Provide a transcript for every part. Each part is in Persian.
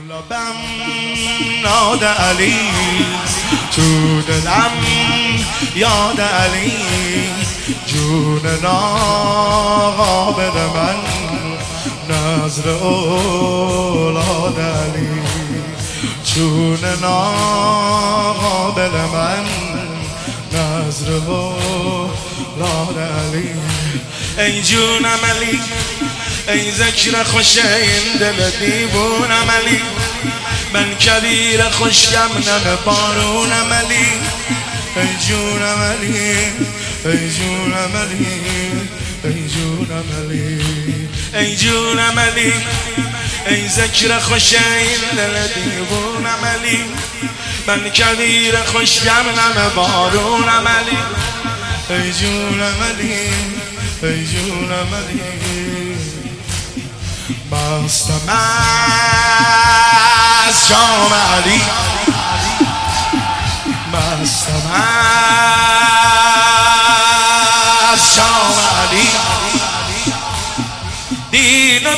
لبم ناد علی، تو دلم یاد علی، جون ناقابل من، نظر اولاد علی، جون ناقابل من، نظر اولاد علی. ای جونم علی، ای ذکر خوش این دل دیوونم علی، من کبیر خوشگم نم بارونم علی. ای جونم علی، ای جونم علی، ای جونم علی، ای جونم علی، ای ذکر خوش این دل دیوونم علی، من کبیر خوشگم نم بارونم علی. ای جونم علی، ای جونم علی، مستم از جام علی، مستم از جام علی، دین و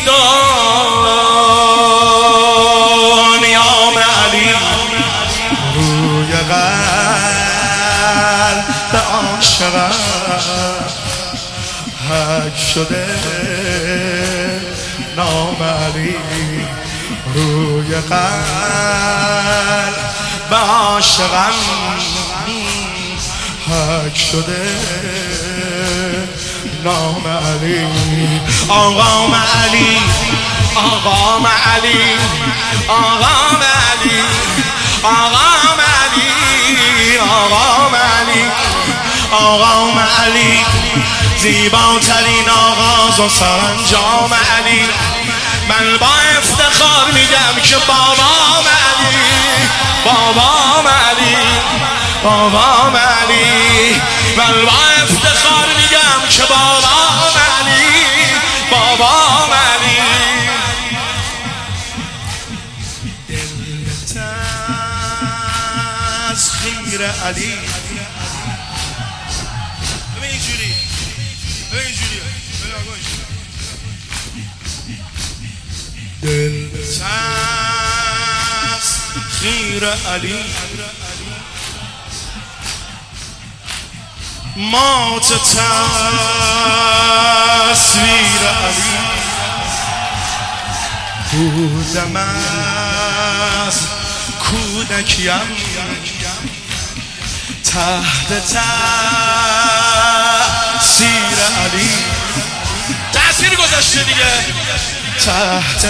دنیام علی، روی قلب عاشقم حک شده نام علی، روی قلب عاشقم حک شده نام علی. آقام علی، آقام علی، آقام علی، آقام علی، آقام علی، آقام علی، زیباترین آغاز و سرانجام علی. من با افتخار میگم که بابام علی، بابام علی، بابام علی. من با افتخار میگم که بابام علی، بابام علی. دل تسخیر علی، دل تسخیر علی، مات تصویر علی، بودم از کودکیم تحت تأثیر علی. تأثیر گذاشته دیگه، تحت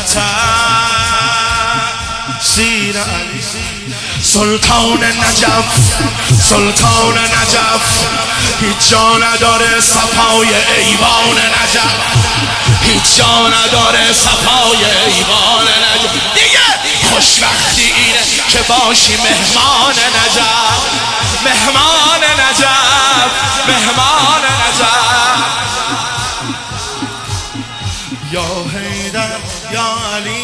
تأثیر علی. سلطان نجف، سلطان نجف، هیچ جا نداره صفای ایوان نجف، هیچ جا نداره صفای ایوان نجف. دیگه خوشبختی اینه که باشی مهمان نجف، مهمان نجف، مهمان نجف. یا حیدر یا علی،